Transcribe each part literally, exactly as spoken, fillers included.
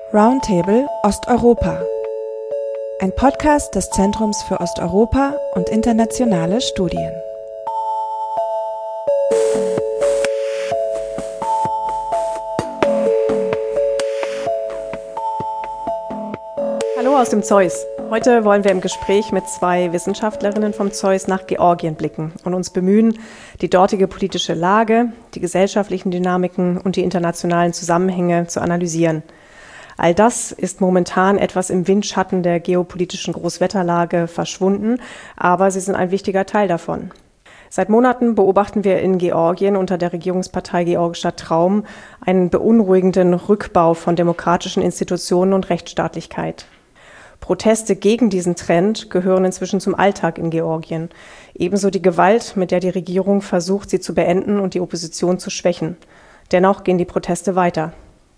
Roundtable Osteuropa. Ein Podcast des Zentrums für Osteuropa und internationale Studien. Hallo aus dem Zeus. Heute wollen wir im Gespräch mit zwei Wissenschaftlerinnen vom Zeus nach Georgien blicken und uns bemühen, die dortige politische Lage, die gesellschaftlichen Dynamiken und die internationalen Zusammenhänge zu analysieren. All das ist momentan etwas im Windschatten der geopolitischen Großwetterlage verschwunden, aber sie sind ein wichtiger Teil davon. Seit Monaten beobachten wir in Georgien unter der Regierungspartei Georgischer Traum einen beunruhigenden Rückbau von demokratischen Institutionen und Rechtsstaatlichkeit. Proteste gegen diesen Trend gehören inzwischen zum Alltag in Georgien. Ebenso die Gewalt, mit der die Regierung versucht, sie zu beenden und die Opposition zu schwächen. Dennoch gehen die Proteste weiter.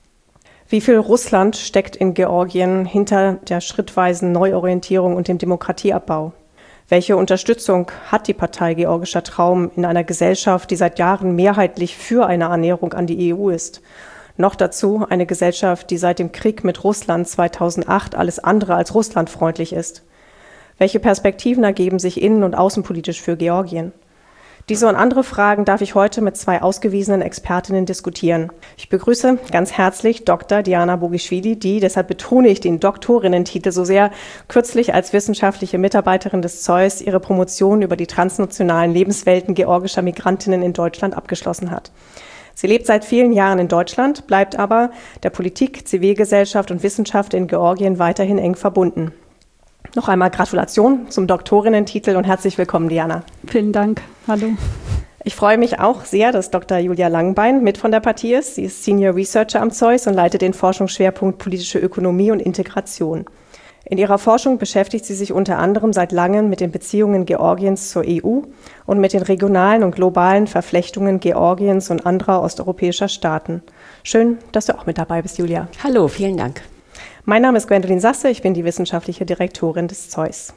Wie viel Russland steckt in Georgien hinter der schrittweisen Neuorientierung und dem Demokratieabbau? Welche Unterstützung hat die Partei Georgischer Traum in einer Gesellschaft, die seit Jahren mehrheitlich für eine Annäherung an die E U ist? Noch dazu eine Gesellschaft, die seit dem Krieg mit Russland zweitausendacht alles andere als russlandfreundlich ist. Welche Perspektiven ergeben sich innen- und außenpolitisch für Georgien? Diese und andere Fragen darf ich heute mit zwei ausgewiesenen Expertinnen diskutieren. Ich begrüße ganz herzlich Doktor Diana Bogischvili, die, deshalb betone ich den Doktorinnentitel so sehr, kürzlich als wissenschaftliche Mitarbeiterin des Zeus ihre Promotion über die transnationalen Lebenswelten georgischer Migrantinnen in Deutschland abgeschlossen hat. Sie lebt seit vielen Jahren in Deutschland, bleibt aber der Politik, Zivilgesellschaft und Wissenschaft in Georgien weiterhin eng verbunden. Noch einmal Gratulation zum Doktorinnentitel und herzlich willkommen, Diana. Vielen Dank. Hallo. Ich freue mich auch sehr, dass Doktor Julia Langbein mit von der Partie ist. Sie ist Senior Researcher am Zeus und leitet den Forschungsschwerpunkt Politische Ökonomie und Integration. In ihrer Forschung beschäftigt sie sich unter anderem seit langem mit den Beziehungen Georgiens zur E U und mit den regionalen und globalen Verflechtungen Georgiens und anderer osteuropäischer Staaten. Schön, dass du auch mit dabei bist, Julia. Hallo, vielen Dank. Mein Name ist Gwendolin Sasse, ich bin die wissenschaftliche Direktorin des Zeus.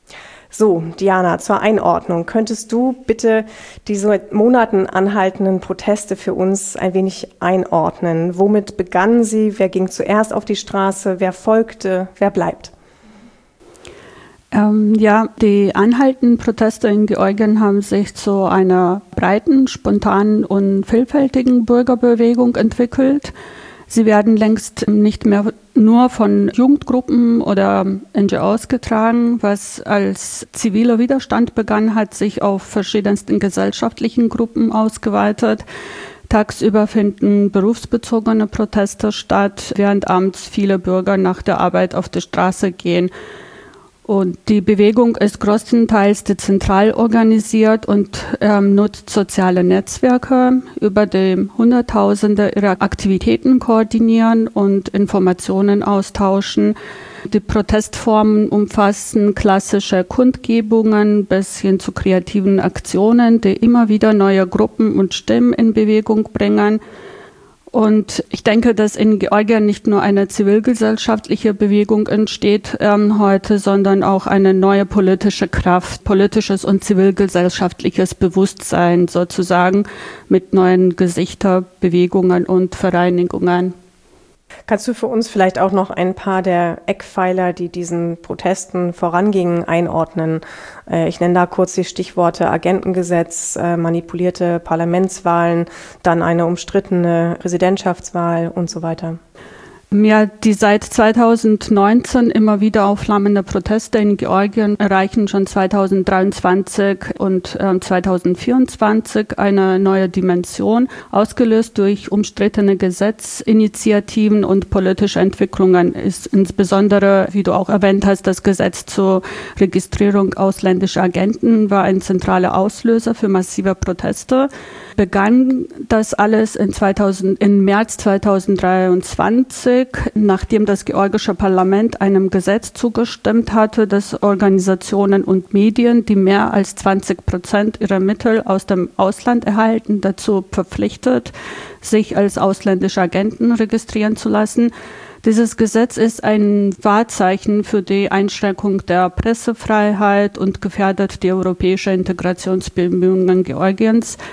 So, Diana, zur Einordnung. Könntest du bitte diese seit Monaten anhaltenden Proteste für uns ein wenig einordnen? Womit begannen sie? Wer ging zuerst auf die Straße? Wer folgte? Wer bleibt? Ähm, ja, die anhaltenden Proteste in Georgien haben sich zu einer breiten, spontanen und vielfältigen Bürgerbewegung entwickelt. Sie werden längst nicht mehr nur von Jugendgruppen oder N G Os getragen, was als ziviler Widerstand begann, hat sich auf verschiedensten gesellschaftlichen Gruppen ausgeweitet. Tagsüber finden berufsbezogene Proteste statt, während abends viele Bürger nach der Arbeit auf die Straße gehen. Und die Bewegung ist größtenteils dezentral organisiert und ähm, nutzt soziale Netzwerke, über die Hunderttausende ihre Aktivitäten koordinieren und Informationen austauschen. Die Protestformen umfassen klassische Kundgebungen bis hin zu kreativen Aktionen, die immer wieder neue Gruppen und Stimmen in Bewegung bringen. Und ich denke, dass in Georgien nicht nur eine zivilgesellschaftliche Bewegung entsteht ähm, heute, sondern auch eine neue politische Kraft, politisches und zivilgesellschaftliches Bewusstsein sozusagen mit neuen Gesichtern, Bewegungen und Vereinigungen. Kannst du für uns vielleicht auch noch ein paar der Eckpfeiler, die diesen Protesten vorangingen, einordnen? Ich nenne da kurz die Stichworte Agentengesetz, manipulierte Parlamentswahlen, dann eine umstrittene Präsidentschaftswahl und so weiter. Ja, die seit zweitausendneunzehn immer wieder aufflammende Proteste in Georgien erreichen schon zweitausenddreiundzwanzig und äh, zweitausendvierundzwanzig eine neue Dimension, ausgelöst durch umstrittene Gesetzinitiativen und politische Entwicklungen. Ist insbesondere, wie du auch erwähnt hast, das Gesetz zur Registrierung ausländischer Agenten war ein zentraler Auslöser für massive Proteste. Begann das alles in, zweitausend, in März zweitausenddreiundzwanzig, nachdem das georgische Parlament einem Gesetz zugestimmt hatte, dass Organisationen und Medien, die mehr als zwanzig Prozent ihrer Mittel aus dem Ausland erhalten, dazu verpflichtet, sich als ausländische Agenten registrieren zu lassen. Dieses Gesetz ist ein Wahrzeichen für die Einschränkung der Pressefreiheit und gefährdet die europäische Integrationsbemühungen Georgiens.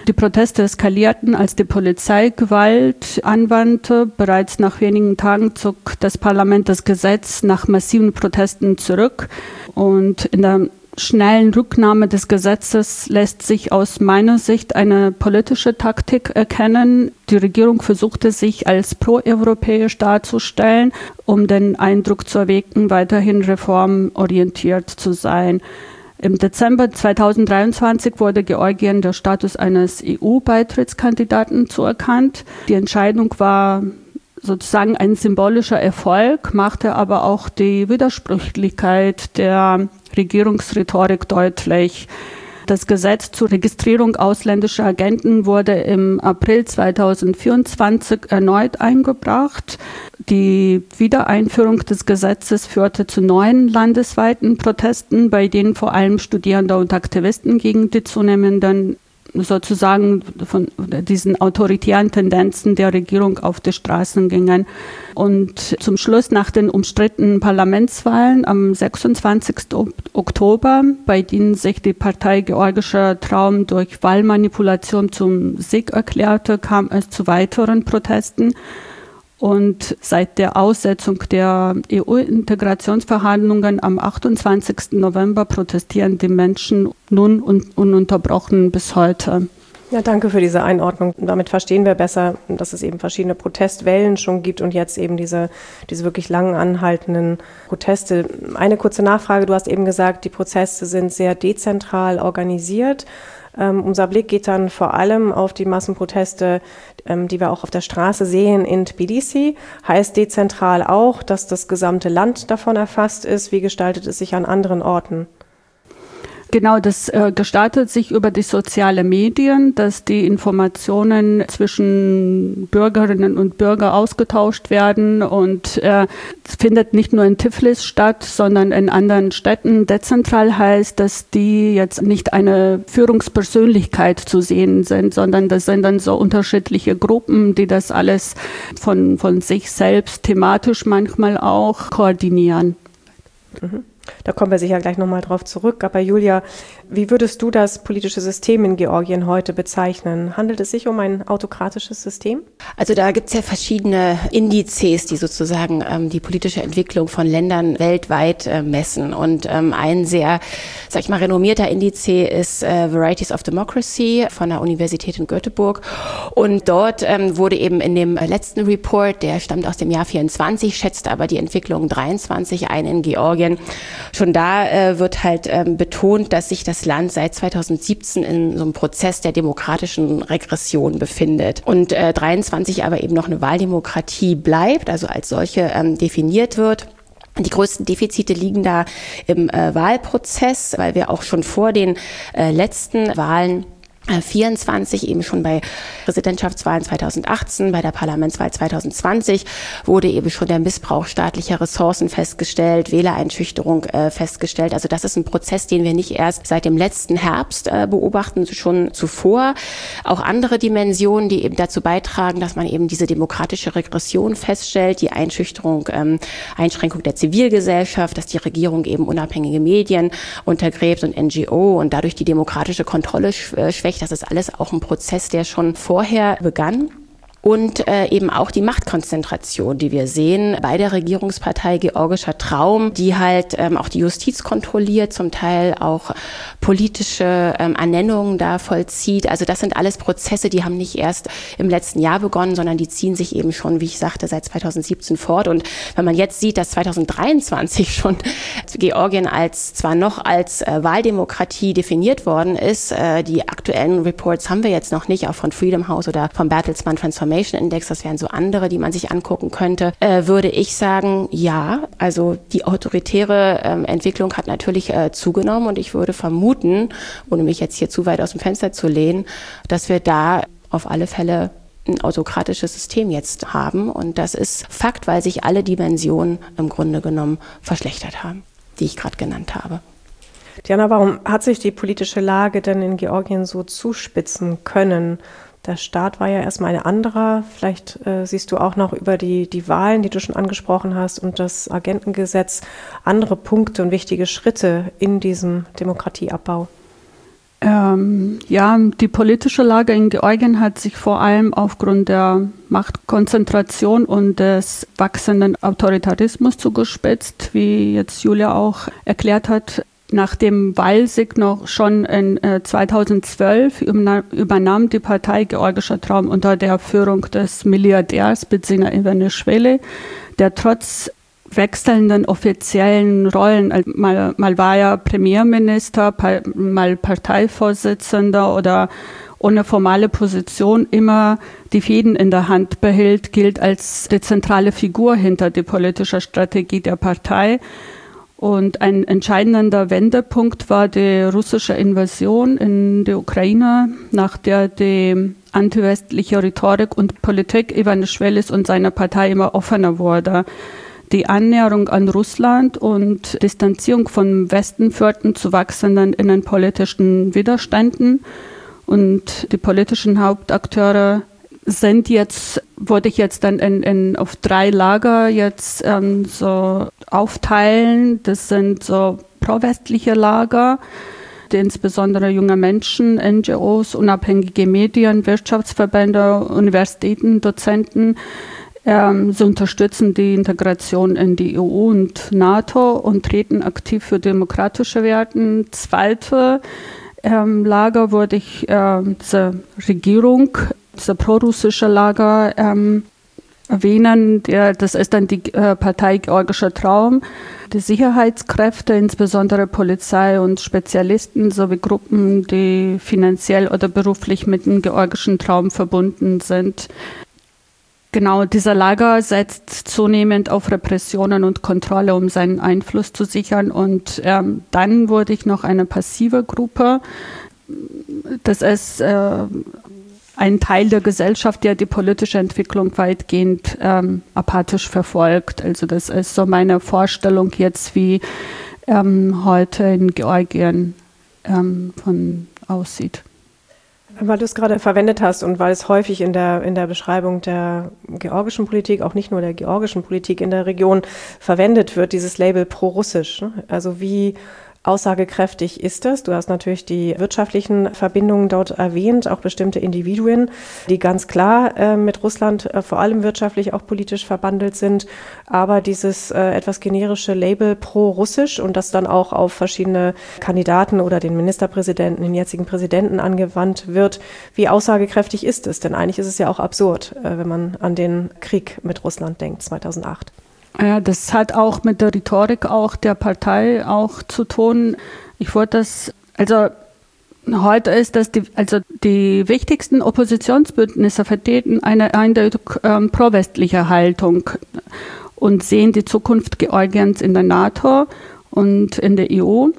Die Proteste eskalierten, als die Polizei Gewalt anwandte. Bereits nach wenigen Tagen zog das Parlament das Gesetz nach massiven Protesten zurück. Und in der schnellen Rücknahme des Gesetzes lässt sich aus meiner Sicht eine politische Taktik erkennen. Die Regierung versuchte sich als proeuropäisch darzustellen, um den Eindruck zu erwecken, weiterhin reformorientiert zu sein. Im Dezember zweitausenddreiundzwanzig wurde Georgien der Status eines E U-Beitrittskandidaten zuerkannt. Die Entscheidung war sozusagen ein symbolischer Erfolg, machte aber auch die Widersprüchlichkeit der Regierungsrhetorik deutlich. Das Gesetz zur Registrierung ausländischer Agenten wurde im April zweitausendvierundzwanzig erneut eingebracht. Die Wiedereinführung des Gesetzes führte zu neuen landesweiten Protesten, bei denen vor allem Studierende und Aktivisten gegen die zunehmenden sozusagen von diesen autoritären Tendenzen der Regierung auf die Straßen gingen. Und zum Schluss nach den umstrittenen Parlamentswahlen am sechsundzwanzigsten Oktober, bei denen sich die Partei Georgischer Traum durch Wahlmanipulation zum Sieg erklärte, kam es zu weiteren Protesten. Und seit der Aussetzung der E U-Integrationsverhandlungen am achtundzwanzigsten November protestieren die Menschen nun un- ununterbrochen bis heute. Ja, danke für diese Einordnung. Damit verstehen wir besser, dass es eben verschiedene Protestwellen schon gibt und jetzt eben diese, diese wirklich lang anhaltenden Proteste. Eine kurze Nachfrage. Du hast eben gesagt, die Proteste sind sehr dezentral organisiert. Ähm, unser Blick geht dann vor allem auf die Massenproteste, ähm, die wir auch auf der Straße sehen in Tbilisi. Heißt dezentral auch, dass das gesamte Land davon erfasst ist? Wie gestaltet es sich an anderen Orten? Genau, das äh, gestaltet sich über die sozialen Medien, dass die Informationen zwischen Bürgerinnen und Bürgern ausgetauscht werden und äh, es findet nicht nur in Tiflis statt, sondern in anderen Städten. Dezentral heißt, dass die jetzt nicht eine Führungspersönlichkeit zu sehen sind, sondern das sind dann so unterschiedliche Gruppen, die das alles von, von sich selbst thematisch manchmal auch koordinieren. Mhm. Da kommen wir sicher gleich nochmal drauf zurück. Aber Julia, wie würdest du das politische System in Georgien heute bezeichnen? Handelt es sich um ein autokratisches System? Also da gibt es ja verschiedene Indizes, die sozusagen ähm, die politische Entwicklung von Ländern weltweit äh, messen. Und ähm, ein sehr, sag ich mal, renommierter Indiz ist äh, Varieties of Democracy von der Universität in Göteborg. Und dort ähm, wurde eben in dem letzten Report, der stammt aus dem Jahr vierundzwanzig, schätzt aber die Entwicklung dreiundzwanzig ein in Georgien. Schon da äh, wird halt ähm, betont, dass sich das Land seit zweitausendsiebzehn in so einem Prozess der demokratischen Regression befindet und äh, dreiundzwanzig aber eben noch eine Wahldemokratie bleibt, also als solche ähm, definiert wird. Die größten Defizite liegen da im äh, Wahlprozess, weil wir auch schon vor den äh, letzten Wahlen vierundzwanzig, eben schon bei Präsidentschaftswahlen zweitausendachtzehn, bei der Parlamentswahl zweitausendzwanzig wurde eben schon der Missbrauch staatlicher Ressourcen festgestellt, Wählereinschüchterung äh, festgestellt. Also das ist ein Prozess, den wir nicht erst seit dem letzten Herbst äh, beobachten, schon zuvor. Auch andere Dimensionen, die eben dazu beitragen, dass man eben diese demokratische Regression feststellt, die Einschüchterung, ähm, Einschränkung der Zivilgesellschaft, dass die Regierung eben unabhängige Medien untergräbt und N G O und dadurch die demokratische Kontrolle äh, schwächt. Das ist alles auch ein Prozess, der schon vorher begann. Und äh, eben auch die Machtkonzentration, die wir sehen bei der Regierungspartei Georgischer Traum, die halt ähm, auch die Justiz kontrolliert, zum Teil auch politische ähm, Ernennungen da vollzieht. Also das sind alles Prozesse, die haben nicht erst im letzten Jahr begonnen, sondern die ziehen sich eben schon, wie ich sagte, seit zweitausendsiebzehn fort. Und wenn man jetzt sieht, dass zweitausenddreiundzwanzig schon Georgien als zwar noch als äh, Wahldemokratie definiert worden ist, äh, die aktuellen Reports haben wir jetzt noch nicht, auch von Freedom House oder vom Bertelsmann Transformation Index, das wären so andere, die man sich angucken könnte, äh, würde ich sagen, ja, also die autoritäre ähm, Entwicklung hat natürlich äh, zugenommen und ich würde vermuten, ohne mich jetzt hier zu weit aus dem Fenster zu lehnen, dass wir da auf alle Fälle ein autokratisches System jetzt haben und das ist Fakt, weil sich alle Dimensionen im Grunde genommen verschlechtert haben, die ich gerade genannt habe. Diana, warum hat sich die politische Lage denn in Georgien so zuspitzen können? Der Staat war ja erstmal ein anderer. Vielleicht äh, siehst du auch noch über die, die Wahlen, die du schon angesprochen hast, und das Agentengesetz andere Punkte und wichtige Schritte in diesem Demokratieabbau. Ähm, ja, die politische Lage in Georgien hat sich vor allem aufgrund der Machtkonzentration und des wachsenden Autoritarismus zugespitzt, wie jetzt Julia auch erklärt hat. Nach dem Wahlsieg noch schon in äh, zweitausendzwölf übernahm die Partei Georgischer Traum unter der Führung des Milliardärs Bidzina Ivanischvili, der trotz wechselnden offiziellen Rollen, mal, mal war er Premierminister, mal Parteivorsitzender oder ohne formale Position immer die Fäden in der Hand behielt, gilt als die zentrale Figur hinter der politischen Strategie der Partei. Und ein entscheidender Wendepunkt war die russische Invasion in die Ukraine, nach der die antiwestliche Rhetorik und Politik Ivanischvilis und seiner Partei immer offener wurde. Die Annäherung an Russland und Distanzierung vom Westen führten zu wachsenden innenpolitischen Widerständen. Und die politischen Hauptakteure sind jetzt, würde ich jetzt dann in, in, auf drei Lager jetzt ähm, so aufteilen. Das sind so pro-westliche Lager, die insbesondere junge Menschen, N G Os, unabhängige Medien, Wirtschaftsverbände, Universitäten, Dozenten. Ähm, sie unterstützen die Integration in die E U und NATO und treten aktiv für demokratische Werte. Zweite ähm, Lager würde ich äh, diese Regierung, diese prorussische Lager ähm, erwähnen. Der, das ist dann die äh, Partei Georgischer Traum. Die Sicherheitskräfte, insbesondere Polizei und Spezialisten sowie Gruppen, die finanziell oder beruflich mit dem Georgischen Traum verbunden sind. Genau, dieser Lager setzt zunehmend auf Repressionen und Kontrolle, um seinen Einfluss zu sichern. Und ähm, dann wurde ich noch eine passive Gruppe. Das ist äh, ein Teil der Gesellschaft, der die politische Entwicklung weitgehend ähm, apathisch verfolgt. Also das ist so meine Vorstellung jetzt, wie ähm, heute in Georgien ähm, von aussieht. Weil du es gerade verwendet hast und weil es häufig in der, in der Beschreibung der georgischen Politik, auch nicht nur der georgischen Politik in der Region verwendet wird, dieses Label pro-russisch. Ne? Also wie aussagekräftig ist das? Du hast natürlich die wirtschaftlichen Verbindungen dort erwähnt, auch bestimmte Individuen, die ganz klar äh, mit Russland äh, vor allem wirtschaftlich auch politisch verbandelt sind. Aber dieses äh, etwas generische Label pro-russisch und das dann auch auf verschiedene Kandidaten oder den Ministerpräsidenten, den jetzigen Präsidenten angewandt wird, wie aussagekräftig ist es? Denn eigentlich ist es ja auch absurd, äh, wenn man an den Krieg mit Russland denkt, zweitausendacht. Ja, das hat auch mit der Rhetorik auch der Partei auch zu tun. Ich wollte das, also heute ist das die, also die wichtigsten Oppositionsbündnisse vertreten eine eindeutig ähm, pro-westliche Haltung und sehen die Zukunft Georgiens in der NATO und in der E U.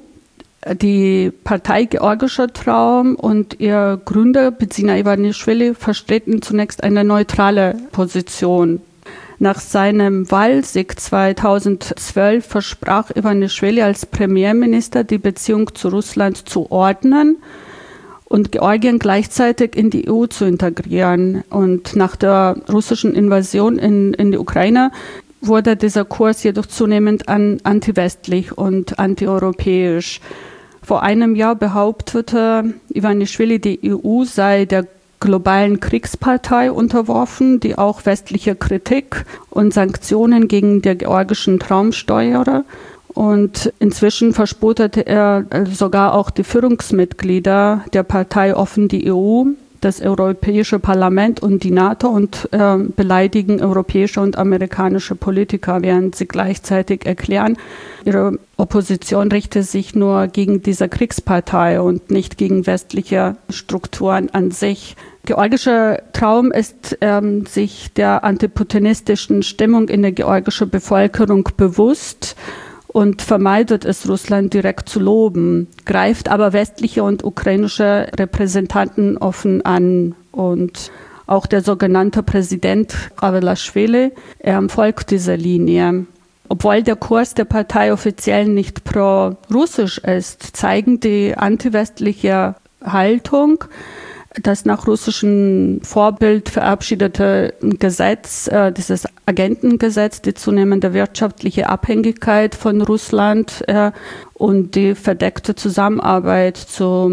Die Partei Georgischer Traum und ihr Gründer Bidzina Ivanischvili vertreten zunächst eine neutrale Position. Nach seinem Wahlsieg zweitausendzwölf versprach Ivanischvili als Premierminister, die Beziehung zu Russland zu ordnen und Georgien gleichzeitig in die E U zu integrieren. Und nach der russischen Invasion in, in die Ukraine wurde dieser Kurs jedoch zunehmend an antiwestlich und antieuropäisch. Vor einem Jahr behauptete Ivanischvili, die E U sei der globalen Kriegspartei unterworfen, die auch westliche Kritik und Sanktionen gegen den georgischen Traum steuere. Und inzwischen verspotete er sogar auch die Führungsmitglieder der Partei offen die E U, das Europäische Parlament und die NATO und äh, beleidigen europäische und amerikanische Politiker, während sie gleichzeitig erklären, ihre Opposition richte sich nur gegen diese Kriegspartei und nicht gegen westliche Strukturen an sich. Georgischer Traum ist ähm, sich der antiputinistischen Stimmung in der georgischen Bevölkerung bewusst und vermeidet es, Russland direkt zu loben, greift aber westliche und ukrainische Repräsentanten offen an. Und auch der sogenannte Präsident Ravelaschvili ähm, folgt dieser Linie. Obwohl der Kurs der Partei offiziell nicht pro-russisch ist, zeigen die antiwestliche Haltung, das nach russischem Vorbild verabschiedete Gesetz, äh, dieses Agentengesetz, die zunehmende wirtschaftliche Abhängigkeit von Russland äh, und die verdeckte Zusammenarbeit zu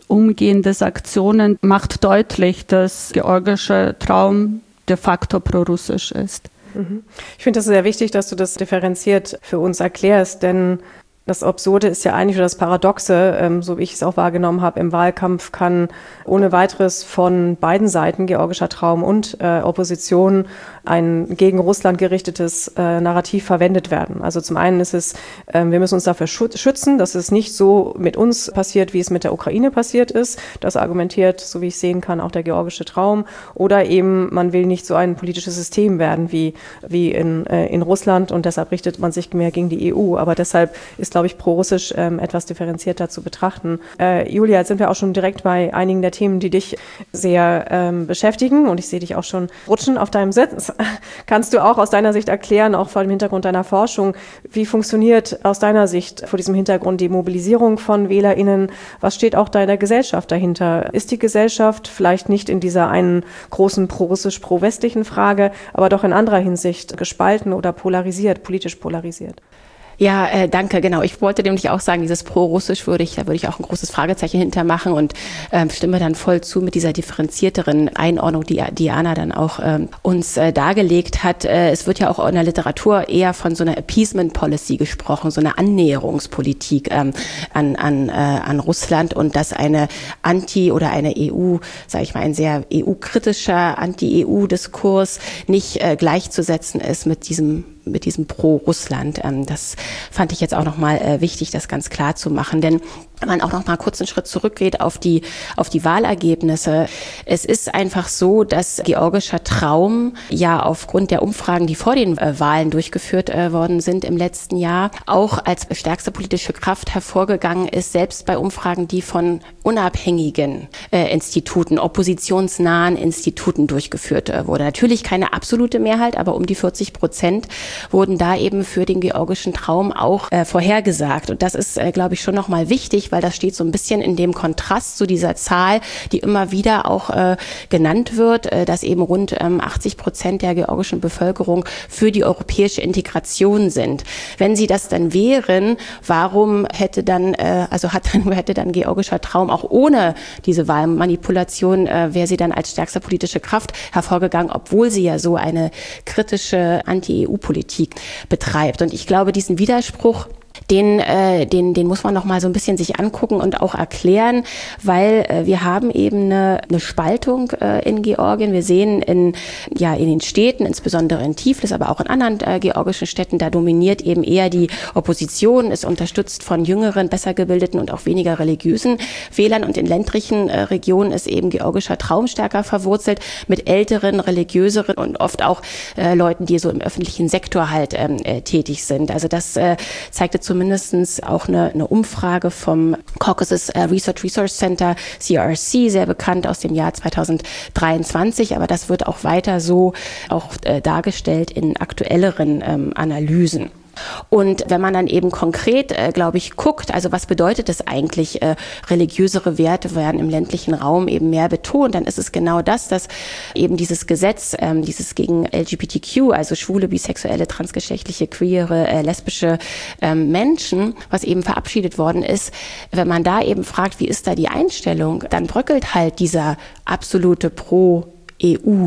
umgehende Sanktionen macht deutlich, dass georgischer Traum de facto prorussisch ist. Ich finde das sehr wichtig, dass du das differenziert für uns erklärst, denn das Absurde ist ja eigentlich, oder das Paradoxe, ähm, so wie ich es auch wahrgenommen habe, im Wahlkampf kann ohne weiteres von beiden Seiten, georgischer Traum und äh, Opposition, ein gegen Russland gerichtetes äh, Narrativ verwendet werden. Also zum einen ist es, äh, wir müssen uns dafür schützen, dass es nicht so mit uns passiert, wie es mit der Ukraine passiert ist. Das argumentiert, so wie ich sehen kann, auch der georgische Traum. Oder eben, man will nicht so ein politisches System werden wie, wie in, äh, in Russland und deshalb richtet man sich mehr gegen die E U. Aber deshalb ist, glaube ich, pro-russisch ähm, etwas differenzierter zu betrachten. Äh, Julia, jetzt sind wir auch schon direkt bei einigen der Themen, die dich sehr ähm, beschäftigen und ich sehe dich auch schon rutschen auf deinem Sitz. Kannst du auch aus deiner Sicht erklären, auch vor dem Hintergrund deiner Forschung, wie funktioniert aus deiner Sicht vor diesem Hintergrund die Mobilisierung von WählerInnen? Was steht auch da in der Gesellschaft dahinter? Ist die Gesellschaft vielleicht nicht in dieser einen großen pro-russisch, pro-westlichen Frage, aber doch in anderer Hinsicht gespalten oder polarisiert, politisch polarisiert? Ja, äh, danke, genau. Ich wollte nämlich auch sagen, dieses pro-russisch würde ich, da würde ich auch ein großes Fragezeichen hintermachen und ähm, stimme dann voll zu mit dieser differenzierteren Einordnung, die Diana dann auch ähm, uns äh, dargelegt hat. Äh, es wird ja auch in der Literatur eher von so einer Appeasement Policy gesprochen, so einer Annäherungspolitik ähm, an, an, äh, an Russland und dass eine Anti- oder eine E U, sage ich mal, ein sehr E U-kritischer Anti-E U-Diskurs nicht äh, gleichzusetzen ist mit diesem mit diesem Pro-Russland. Ähm, das fand ich jetzt auch nochmal äh, wichtig, das ganz klar zu machen, denn wenn man auch noch mal kurz einen Schritt zurückgeht auf die, auf die Wahlergebnisse. Es ist einfach so, dass georgischer Traum ja aufgrund der Umfragen, die vor den äh, Wahlen durchgeführt äh, worden sind im letzten Jahr, auch als stärkste politische Kraft hervorgegangen ist, selbst bei Umfragen, die von unabhängigen äh, Instituten, oppositionsnahen Instituten durchgeführt äh, wurde. Natürlich keine absolute Mehrheit, aber um die vierzig Prozent wurden da eben für den georgischen Traum auch äh, vorhergesagt. Und das ist, äh, glaube ich, schon noch mal wichtig, weil das steht so ein bisschen in dem Kontrast zu dieser Zahl, die immer wieder auch äh, genannt wird, äh, dass eben rund ähm, achtzig Prozent der georgischen Bevölkerung für die europäische Integration sind. Wenn sie das dann wären, warum hätte dann, äh, also hat dann, hätte dann georgischer Traum auch ohne diese Wahlmanipulation, äh, wäre sie dann als stärkste politische Kraft hervorgegangen, obwohl sie ja so eine kritische Anti-E U-Politik betreibt. Und ich glaube, diesen Widerspruch, Den, äh, den, den muss man noch mal so ein bisschen sich angucken und auch erklären, weil äh, wir haben eben eine, eine Spaltung äh, in Georgien. Wir sehen in, ja, in den Städten, insbesondere in Tiflis, aber auch in anderen äh, georgischen Städten, da dominiert eben eher die Opposition, ist unterstützt von jüngeren, besser gebildeten und auch weniger religiösen Wählern. Und in ländlichen äh, Regionen ist eben georgischer Traum stärker verwurzelt mit älteren, religiöseren und oft auch äh, Leuten, die so im öffentlichen Sektor halt ähm, äh, tätig sind. Also das äh, zeigte zumindest auch eine, eine Umfrage vom Caucasus Research Resource Center, C R C, sehr bekannt aus dem Jahr zweitausenddreiundzwanzig, aber das wird auch weiter so auch äh, dargestellt in aktuelleren ähm, Analysen. Und wenn man dann eben konkret, äh, glaube ich, guckt, also was bedeutet es eigentlich, äh, religiösere Werte werden im ländlichen Raum eben mehr betont, dann ist es genau das, dass eben dieses Gesetz, ähm, dieses gegen L G B T Q, also schwule, bisexuelle, transgeschlechtliche, queere, äh, lesbische ähm, Menschen, was eben verabschiedet worden ist, wenn man da eben fragt, wie ist da die Einstellung, dann bröckelt halt dieser absolute Pro-E U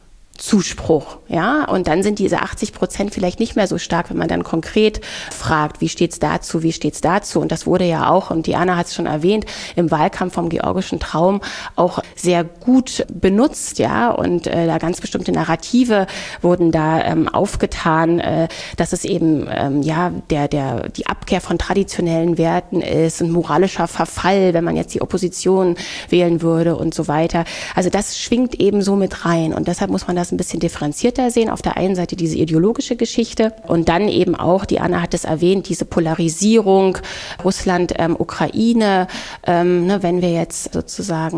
Zuspruch, ja, und dann sind diese achtzig Prozent vielleicht nicht mehr so stark, wenn man dann konkret fragt, wie steht's dazu, wie steht's dazu, und das wurde ja auch, und Diana hat es schon erwähnt, im Wahlkampf vom georgischen Traum auch sehr gut benutzt, ja, und äh, da ganz bestimmte Narrative wurden da ähm, aufgetan, äh, dass es eben, ähm, ja, der, der, die Abkehr von traditionellen Werten ist, ein moralischer Verfall, wenn man jetzt die Opposition wählen würde und so weiter. Also das schwingt eben so mit rein, und deshalb muss man das ein bisschen differenzierter sehen. Auf der einen Seite diese ideologische Geschichte und dann eben auch, die Anna hat es erwähnt, diese Polarisierung Russland, ähm, Ukraine, ähm, ne, wenn wir jetzt sozusagen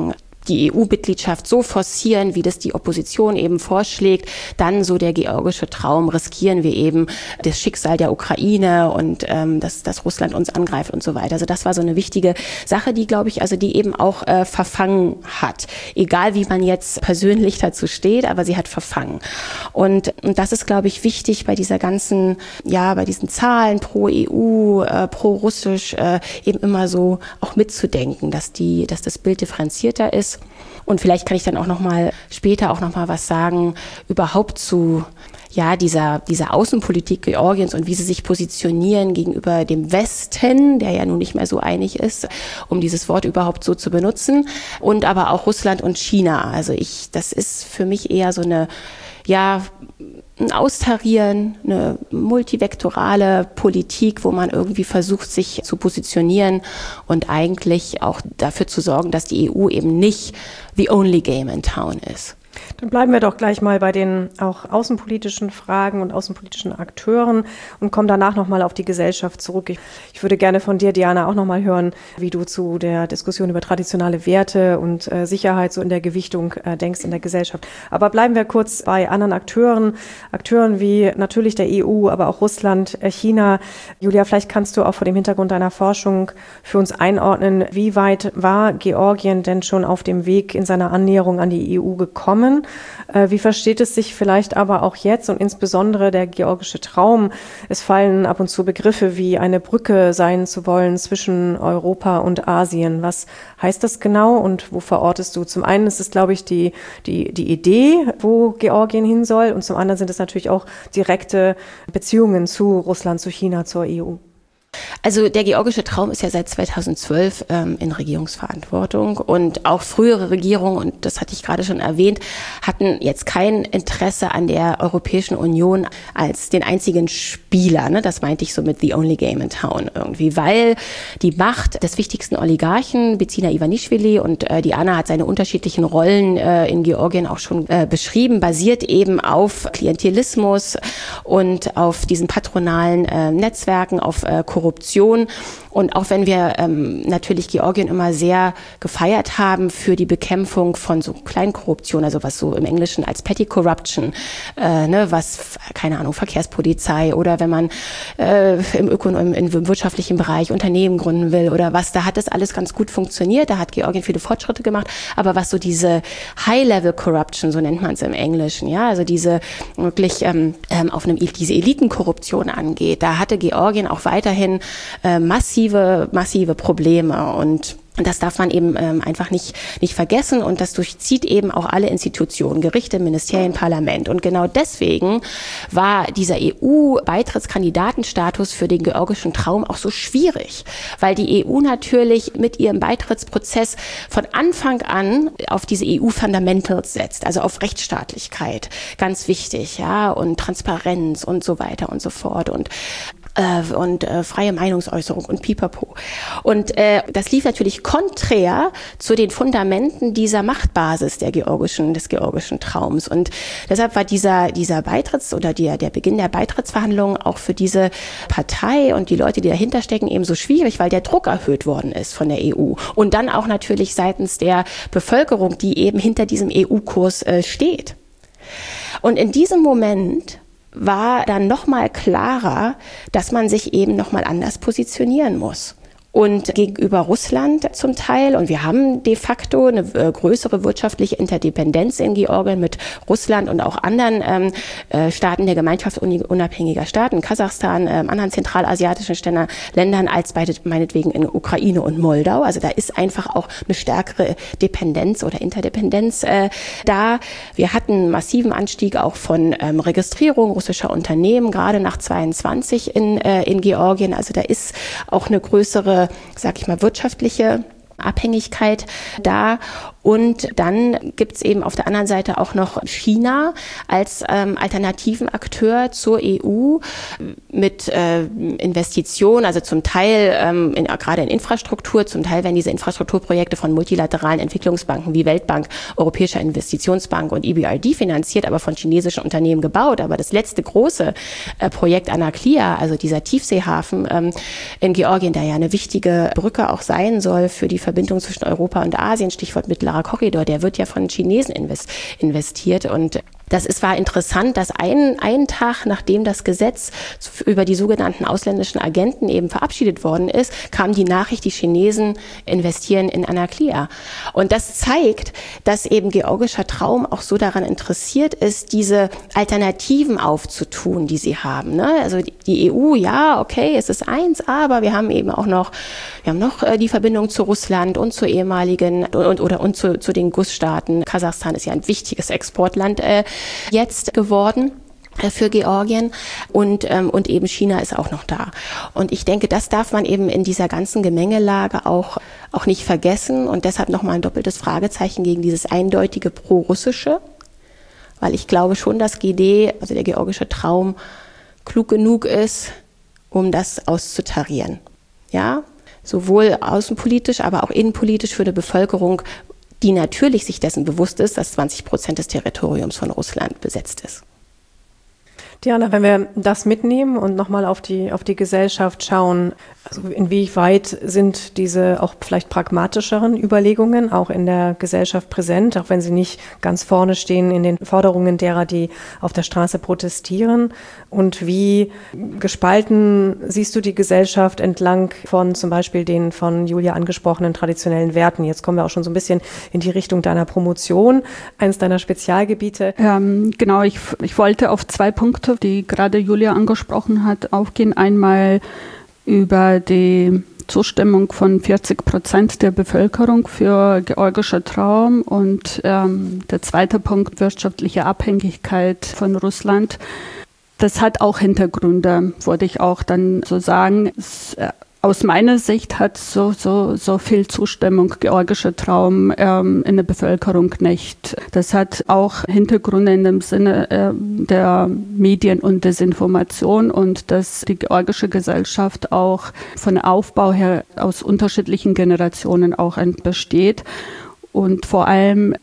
die E U-Mitgliedschaft so forcieren, wie das die Opposition eben vorschlägt, dann so der georgische Traum, riskieren wir eben das Schicksal der Ukraine und ähm, dass, dass Russland uns angreift und so weiter. Also das war so eine wichtige Sache, die, glaube ich, also die eben auch äh, verfangen hat. Egal, wie man jetzt persönlich dazu steht, aber sie hat verfangen. Und, und das ist, glaube ich, wichtig bei dieser ganzen, ja, bei diesen Zahlen pro E U, äh, pro Russisch, äh, eben immer so auch mitzudenken, dass die, dass das Bild differenzierter ist. Und vielleicht kann ich dann auch noch mal später auch noch mal was sagen überhaupt zu ja dieser dieser Außenpolitik Georgiens und wie sie sich positionieren gegenüber dem Westen, der ja nun nicht mehr so einig ist, um dieses Wort überhaupt so zu benutzen, und aber auch Russland und China. Also ich, das ist für mich eher so eine ja ein Austarieren, eine multivektorale Politik, wo man irgendwie versucht, sich zu positionieren und eigentlich auch dafür zu sorgen, dass die E U eben nicht the only game in town ist. Dann bleiben wir doch gleich mal bei den auch außenpolitischen Fragen und außenpolitischen Akteuren und kommen danach nochmal auf die Gesellschaft zurück. Ich, ich würde gerne von dir, Diana, auch nochmal hören, wie du zu der Diskussion über traditionelle Werte und äh, Sicherheit so in der Gewichtung äh, denkst in der Gesellschaft. Aber bleiben wir kurz bei anderen Akteuren, Akteuren wie natürlich der E U, aber auch Russland, äh, China. Julia, vielleicht kannst du auch vor dem Hintergrund deiner Forschung für uns einordnen, wie weit war Georgien denn schon auf dem Weg in seiner Annäherung an die E U gekommen? Wie versteht es sich vielleicht aber auch jetzt und insbesondere der georgische Traum? Es fallen ab und zu Begriffe wie eine Brücke sein zu wollen zwischen Europa und Asien. Was heißt das genau und wo verortest du? Zum einen ist es, glaube ich, die, die, die Idee, wo Georgien hin soll, und zum anderen sind es natürlich auch direkte Beziehungen zu Russland, zu China, zur E U. Also der georgische Traum ist ja seit zweitausendzwölf ähm, in Regierungsverantwortung, und auch frühere Regierungen, und das hatte ich gerade schon erwähnt, hatten jetzt kein Interesse an der Europäischen Union als den einzigen Spieler, ne? Das meinte ich so mit the only game in town irgendwie, weil die Macht des wichtigsten Oligarchen, Bidzina Ivanischvili, und äh, Diana hat seine unterschiedlichen Rollen äh, in Georgien auch schon äh, beschrieben, basiert eben auf Klientelismus und auf diesen patronalen äh, Netzwerken, auf äh, Korruption. Korruption. Und auch wenn wir ähm, natürlich Georgien immer sehr gefeiert haben für die Bekämpfung von so Kleinkorruption, also was so im Englischen als Petty Corruption, äh, ne, was, keine Ahnung, Verkehrspolizei oder wenn man äh, im, Öko- im, im wirtschaftlichen Bereich Unternehmen gründen will oder was, da hat das alles ganz gut funktioniert, da hat Georgien viele Fortschritte gemacht, aber was so diese High-Level Corruption, so nennt man es im Englischen, ja, also diese wirklich ähm, ähm, auf einem diese Elitenkorruption angeht, da hatte Georgien auch weiterhin äh, massive, massive Probleme, und das darf man eben ähm, einfach nicht, nicht vergessen, und das durchzieht eben auch alle Institutionen, Gerichte, Ministerien, Parlament. Und genau deswegen war dieser E U-Beitrittskandidatenstatus für den georgischen Traum auch so schwierig, weil die E U natürlich mit ihrem Beitrittsprozess von Anfang an auf diese E U-Fundamentals setzt, also auf Rechtsstaatlichkeit, ganz wichtig, ja, und Transparenz und so weiter und so fort. Und Äh, und äh, freie Meinungsäußerung und pipapo. Und äh, das lief natürlich konträr zu den Fundamenten dieser Machtbasis der georgischen, des georgischen Traums. Und deshalb war dieser, dieser Beitritts- oder der, der Beginn der Beitrittsverhandlungen auch für diese Partei und die Leute, die dahinter stecken, eben so schwierig, weil der Druck erhöht worden ist von der E U. Und dann auch natürlich seitens der Bevölkerung, die eben hinter diesem E U-Kurs äh, steht. Und in diesem Moment war dann nochmal klarer, dass man sich eben nochmal anders positionieren muss. Und gegenüber Russland zum Teil, und wir haben de facto eine äh, größere wirtschaftliche Interdependenz in Georgien mit Russland und auch anderen ähm, äh, Staaten der Gemeinschaft unabhängiger Staaten, Kasachstan, äh, anderen zentralasiatischen Ständer, Ländern als bei, meinetwegen in Ukraine und Moldau. Also da ist einfach auch eine stärkere Dependenz oder Interdependenz äh, da. Wir hatten einen massiven Anstieg auch von ähm, Registrierung russischer Unternehmen, gerade nach zweiundzwanzig in, äh, in Georgien. Also da ist auch eine größere, sag ich mal, wirtschaftliche Abhängigkeit da. Und dann gibt's eben auf der anderen Seite auch noch China als ähm, alternativen Akteur zur E U mit äh, Investitionen, also zum Teil ähm, in, gerade in Infrastruktur, zum Teil werden diese Infrastrukturprojekte von multilateralen Entwicklungsbanken wie Weltbank, Europäischer Investitionsbank und E B R D finanziert, aber von chinesischen Unternehmen gebaut. Aber das letzte große äh, Projekt Anaklia, also dieser Tiefseehafen ähm, in Georgien, der ja eine wichtige Brücke auch sein soll für die Verbindung zwischen Europa und Asien, Stichwort Mittlerer unmittelbarer Korridor, der wird ja von Chinesen investiert. Und das ist, war interessant, dass ein, einen Tag, nachdem das Gesetz über die sogenannten ausländischen Agenten eben verabschiedet worden ist, kam die Nachricht, die Chinesen investieren in Anaklia. Und das zeigt, dass eben Georgischer Traum auch so daran interessiert ist, diese Alternativen aufzutun, die sie haben. Ne? Also die E U, ja, okay, es ist eins, aber wir haben eben auch noch, wir haben noch die Verbindung zu Russland und zur ehemaligen und, oder und zu, zu den Gussstaaten. Kasachstan ist ja ein wichtiges Exportland äh, jetzt geworden für Georgien und ähm, und eben China ist auch noch da. Und ich denke, das darf man eben in dieser ganzen Gemengelage auch auch nicht vergessen und deshalb nochmal ein doppeltes Fragezeichen gegen dieses eindeutige Pro-Russische, weil ich glaube schon, dass G D, also der georgische Traum, klug genug ist, um das auszutarieren. Ja, sowohl außenpolitisch, aber auch innenpolitisch für eine Bevölkerung, die natürlich sich dessen bewusst ist, dass zwanzig Prozent des Territoriums von Russland besetzt ist. Diana, wenn wir das mitnehmen und nochmal auf die, auf die Gesellschaft schauen, also inwieweit sind diese auch vielleicht pragmatischeren Überlegungen auch in der Gesellschaft präsent, auch wenn sie nicht ganz vorne stehen in den Forderungen derer, die auf der Straße protestieren? Und wie gespalten siehst du die Gesellschaft entlang von zum Beispiel den von Julia angesprochenen traditionellen Werten? Jetzt kommen wir auch schon so ein bisschen in die Richtung deiner Promotion, eines deiner Spezialgebiete. Ähm, genau, ich, ich wollte auf zwei Punkte, die gerade Julia angesprochen hat, aufgehen. Einmal über die Zustimmung von vierzig Prozent der Bevölkerung für georgischer Traum und ähm, der zweite Punkt, wirtschaftliche Abhängigkeit von Russland. Das hat auch Hintergründe, würde ich auch dann so sagen. Es, äh, Aus meiner Sicht hat so, so, so viel Zustimmung georgischer Traum ähm, in der Bevölkerung nicht. Das hat auch Hintergründe in dem Sinne äh, der Medien- und Desinformation und dass die georgische Gesellschaft auch von Aufbau her aus unterschiedlichen Generationen auch besteht und vor allem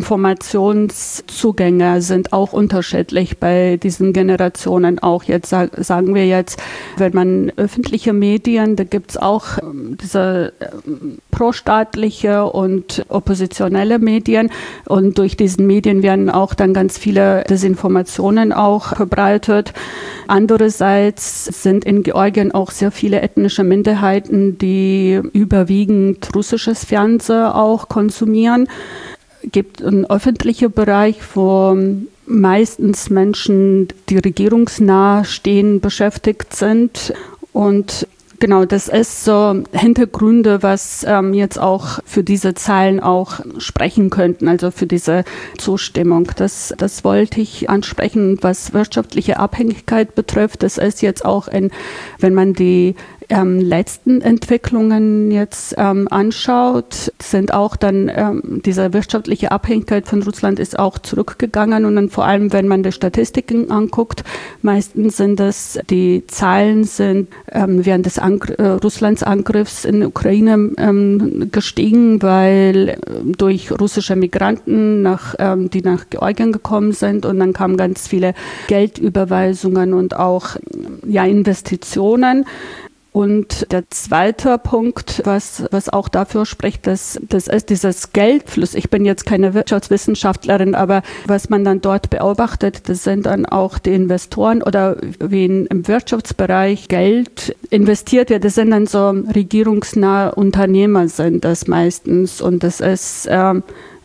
Informationszugänge sind auch unterschiedlich bei diesen Generationen. Auch jetzt sagen wir jetzt, wenn man öffentliche Medien, da gibt es auch ähm, diese ähm, prostaatliche und oppositionelle Medien und durch diesen Medien werden auch dann ganz viele Desinformationen auch verbreitet. Andererseits sind in Georgien auch sehr viele ethnische Minderheiten, die überwiegend russisches Fernsehen auch konsumieren. Gibt einen öffentlichen Bereich, wo meistens Menschen, die regierungsnah stehen, beschäftigt sind. Und genau, das ist so Hintergründe, was ähm, jetzt auch für diese Zahlen auch sprechen könnten, also für diese Zustimmung. Das, das wollte ich ansprechen, was wirtschaftliche Abhängigkeit betrifft. Das ist jetzt auch, in, wenn man die Ähm, letzten Entwicklungen jetzt ähm, anschaut, sind auch dann ähm, diese wirtschaftliche Abhängigkeit von Russland ist auch zurückgegangen und dann vor allem, wenn man die Statistiken anguckt, meistens sind das, die Zahlen sind ähm, während des Angr- äh, Russlands Angriffs in Ukraine ähm, gestiegen, weil äh, durch russische Migranten, nach, ähm, die nach Georgien gekommen sind und dann kamen ganz viele Geldüberweisungen und auch ja, Investitionen. Und der zweite Punkt, was, was auch dafür spricht, dass, das ist dieses Geldfluss. Ich bin jetzt keine Wirtschaftswissenschaftlerin, aber was man dann dort beobachtet, das sind dann auch die Investoren oder wen im Wirtschaftsbereich Geld investiert wird. Das sind dann so regierungsnahe Unternehmer sind das meistens. Und das ist, ähm,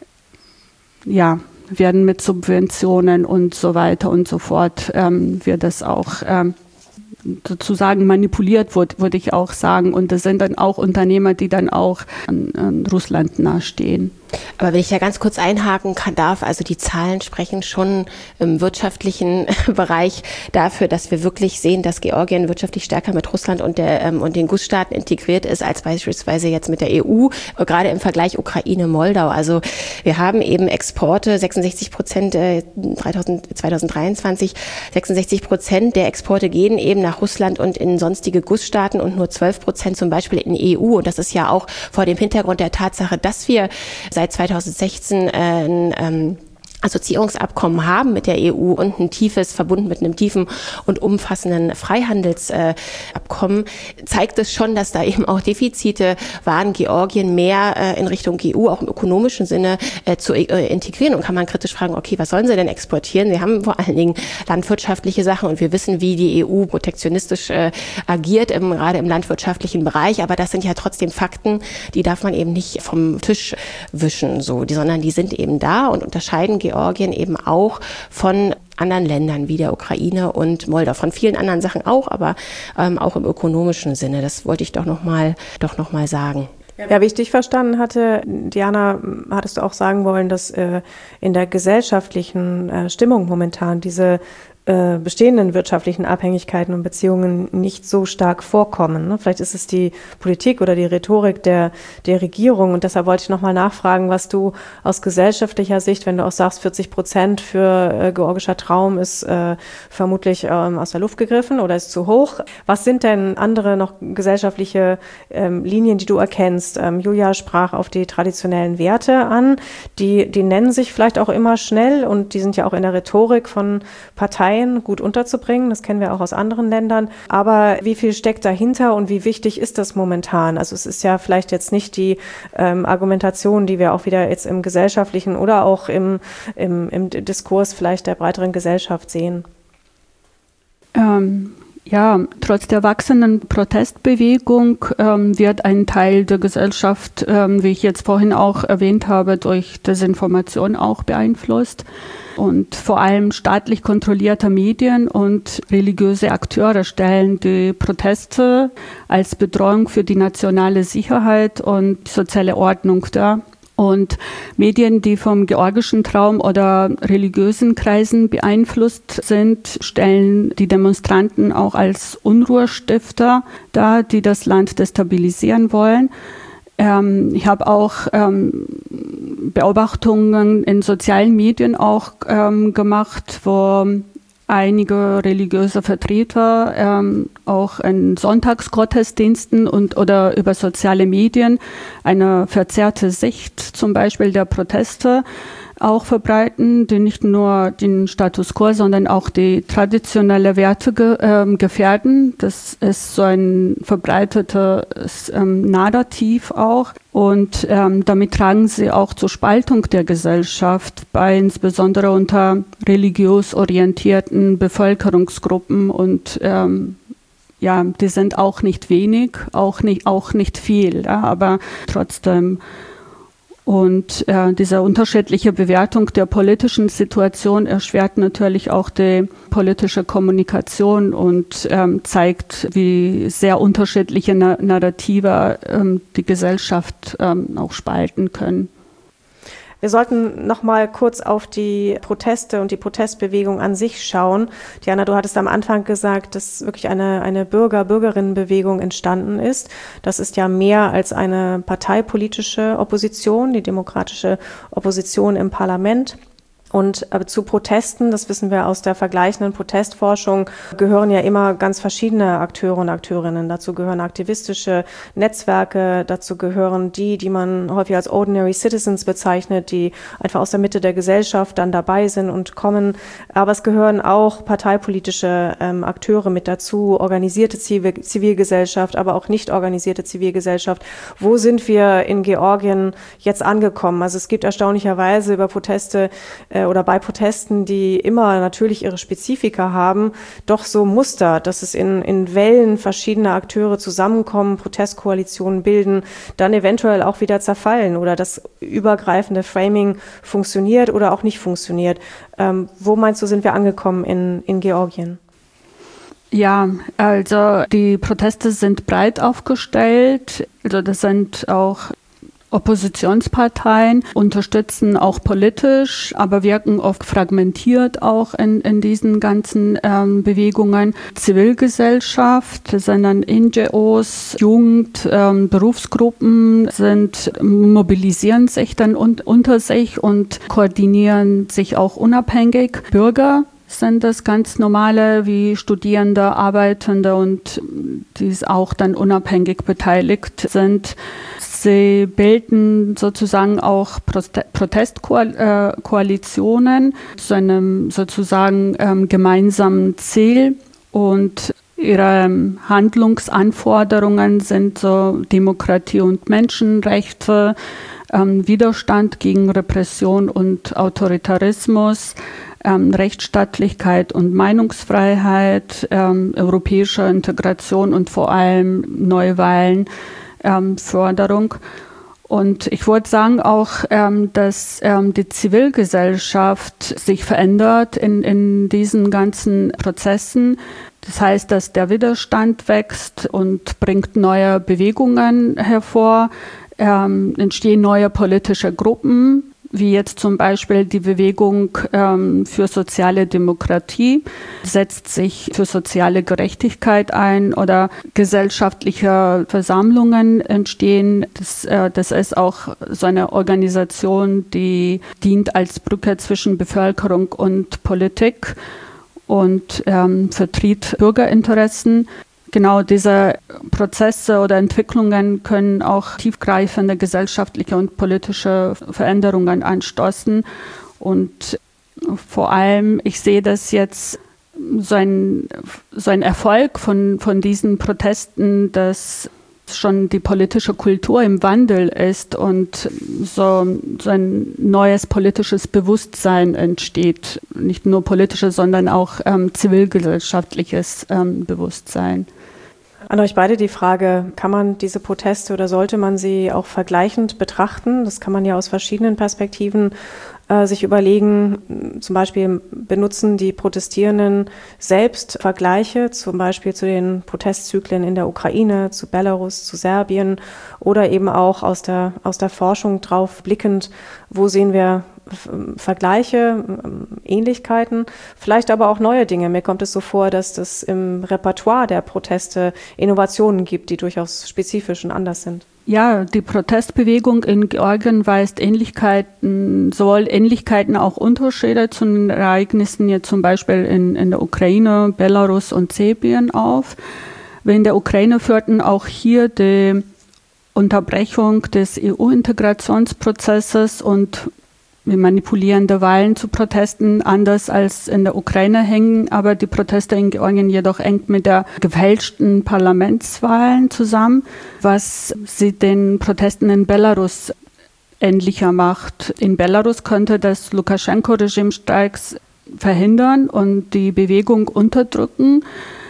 ja, werden mit Subventionen und so weiter und so fort, ähm, wird das auch ähm, sozusagen manipuliert wird, würde ich auch sagen. Und das sind dann auch Unternehmer, die dann auch an, an Russland nahestehen. Aber wenn ich ja ganz kurz einhaken kann, darf, also die Zahlen sprechen schon im wirtschaftlichen Bereich dafür, dass wir wirklich sehen, dass Georgien wirtschaftlich stärker mit Russland und der ähm, und den Gussstaaten integriert ist, als beispielsweise jetzt mit der E U, gerade im Vergleich Ukraine-Moldau. Also wir haben eben Exporte, sechsundsechzig Prozent äh, zweitausenddreiundzwanzig, sechsundsechzig Prozent der Exporte gehen eben nach Russland und in sonstige Gussstaaten und nur zwölf Prozent zum Beispiel in die E U. Und das ist ja auch vor dem Hintergrund der Tatsache, dass wir seit zweitausendsechzehn äh, ein, ähm, Assoziierungsabkommen haben mit der E U und ein tiefes, verbunden mit einem tiefen und umfassenden Freihandelsabkommen, zeigt es schon, dass da eben auch Defizite waren, Georgien mehr in Richtung E U, auch im ökonomischen Sinne, zu integrieren. Und kann man kritisch fragen, okay, was sollen sie denn exportieren? Sie haben vor allen Dingen landwirtschaftliche Sachen und wir wissen, wie die E U protektionistisch agiert, im, gerade im landwirtschaftlichen Bereich. Aber das sind ja trotzdem Fakten, die darf man eben nicht vom Tisch wischen, so, die, sondern die sind eben da und unterscheiden Georgien eben auch von anderen Ländern wie der Ukraine und Moldau, von vielen anderen Sachen auch, aber ähm, auch im ökonomischen Sinne. Das wollte ich doch noch mal, doch noch mal sagen. Ja, wie ich dich verstanden hatte, Diana, hattest du auch sagen wollen, dass äh, in der gesellschaftlichen äh, Stimmung momentan diese äh, bestehenden wirtschaftlichen Abhängigkeiten und Beziehungen nicht so stark vorkommen. Ne? Vielleicht ist es die Politik oder die Rhetorik der, der Regierung. Und deshalb wollte ich nochmal nachfragen, was du aus gesellschaftlicher Sicht, wenn du auch sagst, vierzig Prozent für äh, georgischer Traum ist äh, vermutlich ähm, aus der Luft gegriffen oder ist zu hoch. Was sind denn andere noch gesellschaftliche ähm, Linien, die du erkennst? Ähm, Julia sprach auf die traditionellen Werte an. Die, die nennen sich vielleicht auch immer schnell und die sind ja auch in der Rhetorik von Parteien gut unterzubringen. Das kennen wir auch aus anderen Ländern. Aber wie viel steckt dahinter und wie wichtig ist das momentan? Also es ist ja vielleicht jetzt nicht die ähm, Argumentation, die wir auch wieder jetzt im gesellschaftlichen oder auch im, im, im Diskurs vielleicht der breiteren Gesellschaft sehen. Ähm. Ja, trotz der wachsenden Protestbewegung ähm, wird ein Teil der Gesellschaft, ähm, wie ich jetzt vorhin auch erwähnt habe, durch Desinformation auch beeinflusst. Und vor allem staatlich kontrollierte Medien und religiöse Akteure stellen die Proteste als Bedrohung für die nationale Sicherheit und soziale Ordnung dar. Und Medien, die vom georgischen Traum oder religiösen Kreisen beeinflusst sind, stellen die Demonstranten auch als Unruhestifter dar, die das Land destabilisieren wollen. Ähm, ich habe auch ähm, Beobachtungen in sozialen Medien auch ähm, gemacht, wo einige religiöse Vertreter ähm, auch in Sonntagsgottesdiensten und oder über soziale Medien eine verzerrte Sicht zum Beispiel der Proteste auch verbreiten, die nicht nur den Status quo, sondern auch die traditionelle Werte ge, ähm, gefährden. Das ist so ein verbreitetes ähm, Narrativ auch. Und ähm, damit tragen sie auch zur Spaltung der Gesellschaft bei, insbesondere unter religiös orientierten Bevölkerungsgruppen. Und ähm, ja, die sind auch nicht wenig, auch nicht, auch nicht viel, ja, aber trotzdem. Und äh, diese unterschiedliche Bewertung der politischen Situation erschwert natürlich auch die politische Kommunikation und ähm, zeigt, wie sehr unterschiedliche Na- Narrative ähm, die Gesellschaft ähm, auch spalten können. Wir sollten noch mal kurz auf die Proteste und die Protestbewegung an sich schauen. Diana, du hattest am Anfang gesagt, dass wirklich eine, eine Bürger-Bürgerinnen-Bewegung entstanden ist. Das ist ja mehr als eine parteipolitische Opposition, die demokratische Opposition im Parlament. Und äh, zu Protesten, das wissen wir aus der vergleichenden Protestforschung, gehören ja immer ganz verschiedene Akteure und Akteurinnen. Dazu gehören aktivistische Netzwerke, dazu gehören die, die man häufig als Ordinary Citizens bezeichnet, die einfach aus der Mitte der Gesellschaft dann dabei sind und kommen. Aber es gehören auch parteipolitische ähm, Akteure mit dazu, organisierte Zivil- Zivilgesellschaft, aber auch nicht organisierte Zivilgesellschaft. Wo sind wir in Georgien jetzt angekommen? Also es gibt erstaunlicherweise über Proteste äh, oder bei Protesten, die immer natürlich ihre Spezifika haben, doch so Muster, dass es in, in Wellen verschiedener Akteure zusammenkommen, Protestkoalitionen bilden, dann eventuell auch wieder zerfallen oder das übergreifende Framing funktioniert oder auch nicht funktioniert. Ähm, wo meinst du, sind wir angekommen in, in Georgien? Ja, also die Proteste sind breit aufgestellt. Also das sind auch Oppositionsparteien, unterstützen auch politisch, aber wirken oft fragmentiert auch in, in diesen ganzen ähm, Bewegungen. Zivilgesellschaft, sondern N G Os, Jugend, ähm, Berufsgruppen sind, mobilisieren sich dann un- unter sich und koordinieren sich auch unabhängig. Bürger sind das ganz normale wie Studierende, Arbeitende und die auch dann unabhängig beteiligt sind. Sie bilden sozusagen auch Protestkoalitionen zu einem sozusagen ähm, gemeinsamen Ziel, und ihre Handlungsanforderungen sind so Demokratie und Menschenrechte, ähm, Widerstand gegen Repression und Autoritarismus, ähm, Rechtsstaatlichkeit und Meinungsfreiheit, ähm, europäische Integration und vor allem Neuwahlen, ähm, Förderung. Und ich würde sagen auch, ähm, dass ähm, die Zivilgesellschaft sich verändert in, in diesen ganzen Prozessen. Das heißt, dass der Widerstand wächst und bringt neue Bewegungen hervor, ähm, entstehen neue politische Gruppen, wie jetzt zum Beispiel die Bewegung ähm, für soziale Demokratie, setzt sich für soziale Gerechtigkeit ein, oder gesellschaftliche Versammlungen entstehen. Das, äh, das ist auch so eine Organisation, die dient als Brücke zwischen Bevölkerung und Politik und ähm, vertritt Bürgerinteressen. Genau diese Prozesse oder Entwicklungen können auch tiefgreifende gesellschaftliche und politische Veränderungen anstoßen. Und vor allem, ich sehe das jetzt so ein, so ein Erfolg von, von diesen Protesten, dass schon die politische Kultur im Wandel ist und so, so ein neues politisches Bewusstsein entsteht. Nicht nur politisches, sondern auch ähm, zivilgesellschaftliches ähm, Bewusstsein. An euch beide die Frage, kann man diese Proteste oder sollte man sie auch vergleichend betrachten? Das kann man ja aus verschiedenen Perspektiven äh, sich überlegen. Zum Beispiel benutzen die Protestierenden selbst Vergleiche, zum Beispiel zu den Protestzyklen in der Ukraine, zu Belarus, zu Serbien, oder eben auch aus der, aus der Forschung drauf blickend, wo sehen wir Vergleiche, Ähnlichkeiten, vielleicht aber auch neue Dinge. Mir kommt es so vor, dass es im Repertoire der Proteste Innovationen gibt, die durchaus spezifisch und anders sind. Ja, die Protestbewegung in Georgien weist Ähnlichkeiten, sowohl Ähnlichkeiten auch Unterschiede zu den Ereignissen jetzt zum Beispiel in, in der Ukraine, Belarus und Serbien auf. In der Ukraine führten auch hier die Unterbrechung des E U-Integrationsprozesses und manipulierende Wahlen zu Protesten anders als in der Ukraine hängen, aber die Proteste in Georgien jedoch eng mit der gefälschten Parlamentswahlen zusammen, was sie den Protesten in Belarus ähnlicher macht. In Belarus konnte das Lukaschenko-Regime Streiks verhindern und die Bewegung unterdrücken.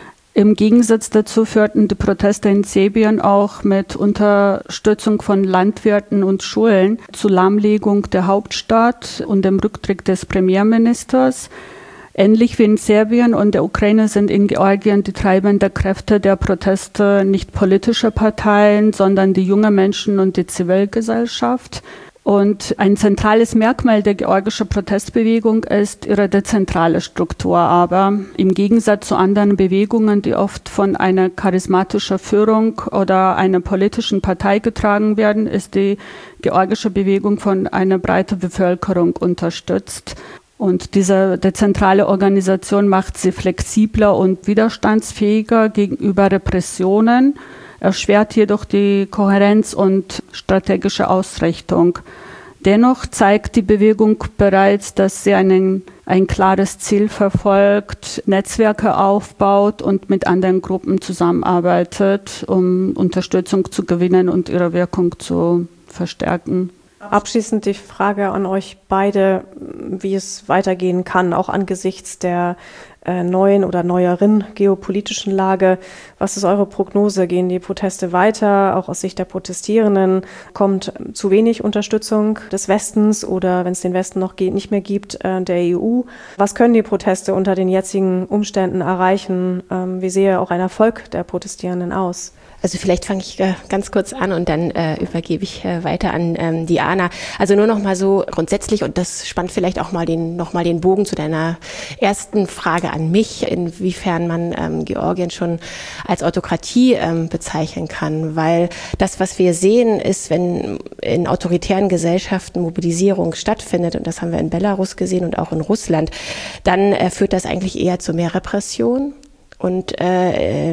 Im Gegensatz dazu führten die Proteste in Serbien auch mit Unterstützung von Landwirten und Schulen zur Lahmlegung der Hauptstadt und dem Rücktritt des Premierministers. Ähnlich wie in Serbien und der Ukraine sind in Georgien die treibenden Kräfte der Proteste nicht politische Parteien, sondern die jungen Menschen und die Zivilgesellschaft. Und ein zentrales Merkmal der georgischen Protestbewegung ist ihre dezentrale Struktur. Aber im Gegensatz zu anderen Bewegungen, die oft von einer charismatischen Führung oder einer politischen Partei getragen werden, ist die georgische Bewegung von einer breiten Bevölkerung unterstützt. Und diese dezentrale Organisation macht sie flexibler und widerstandsfähiger gegenüber Repressionen, erschwert jedoch die Kohärenz und strategische Ausrichtung. Dennoch zeigt die Bewegung bereits, dass sie einen, ein klares Ziel verfolgt, Netzwerke aufbaut und mit anderen Gruppen zusammenarbeitet, um Unterstützung zu gewinnen und ihre Wirkung zu verstärken. Abschließend die Frage an euch beide, wie es weitergehen kann, auch angesichts der äh, neuen oder neueren geopolitischen Lage. Was ist eure Prognose? Gehen die Proteste weiter? Auch aus Sicht der Protestierenden kommt zu wenig Unterstützung des Westens oder, wenn es den Westen noch geht, nicht mehr gibt, äh, der E U. Was können die Proteste unter den jetzigen Umständen erreichen? Ähm, wie sehe auch ein Erfolg der Protestierenden aus? Also vielleicht fange ich äh, ganz kurz an und dann äh, übergebe ich äh, weiter an ähm, Diana. Also nur noch mal so grundsätzlich, und das spannt vielleicht auch mal den noch mal den Bogen zu deiner ersten Frage an mich, inwiefern man ähm, Georgien schon als Autokratie ähm, bezeichnen kann, weil das, was wir sehen, ist, wenn in autoritären Gesellschaften Mobilisierung stattfindet, und das haben wir in Belarus gesehen und auch in Russland, dann äh, führt das eigentlich eher zu mehr Repression und äh,